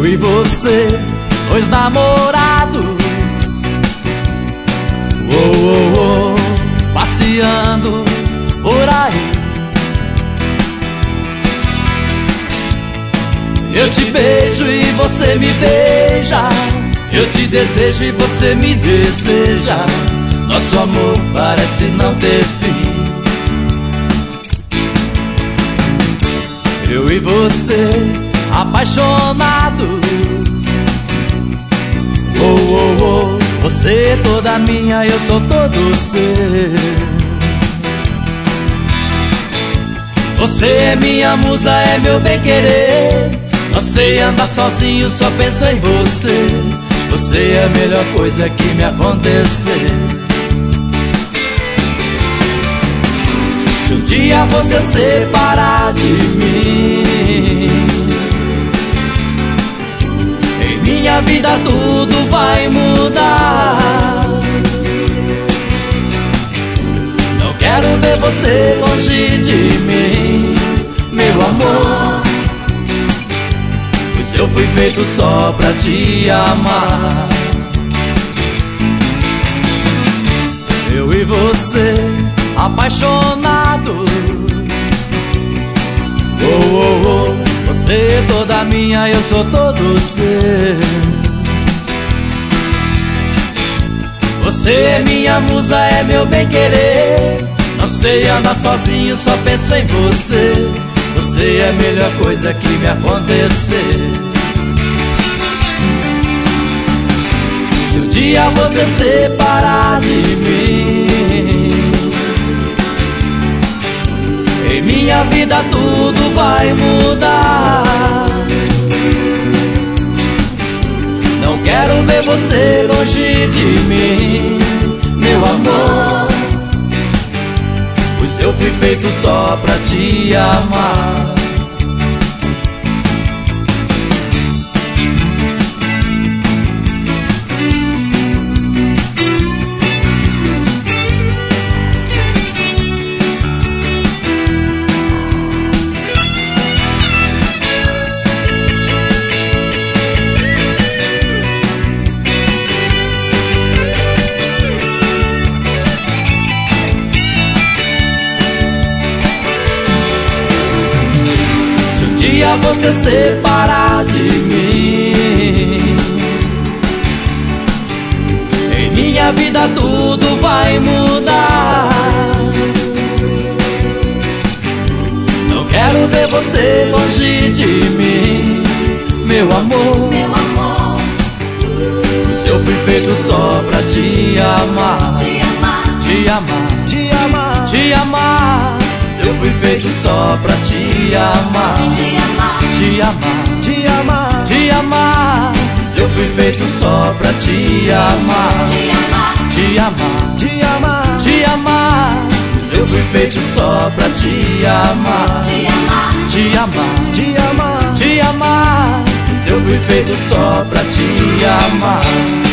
Eu e você, dois namorados, passeando por aí. Eu te beijo e você me beija, eu te desejo e você me deseja. Nosso amor parece não ter fim. Eu e você, apaixonados, você é toda minha, eu sou todo seu. Você é minha musa, é meu bem-querer. Não sei andar sozinho, só penso em você. Você é a melhor coisa que me aconteceu. Se um dia você separar de mim, em minha vida tudo vai mudar. Não quero ver você longe de mim, meu amor, pois eu fui feito só pra te amar. Eu e você, apaixonados, você é toda minha, eu sou todo seu. Você é minha musa, é meu bem-querer. Não sei andar sozinho, só penso em você. Você é a melhor coisa que me aconteceu. Se um dia você separar de mim, em minha vida tudo vai mudar. Não quero ver você longe de mim, meu amor, pois eu fui feito só pra te amar. Se você separar de mim, em minha vida tudo vai mudar. Não quero ver você longe de mim, meu amor, pois eu fui feito só pra te amar. Te amar, te amar, te amar, te amar. Eu fui feito só pra te amar. Te amar, te amar, te amar, te amar. Eu fui feito só pra te amar. Te amar, te amar, te amar, te amar. Eu fui feito só pra te amar. Te amar, te amar, te amar, te amar. Eu fui feito só pra te amar.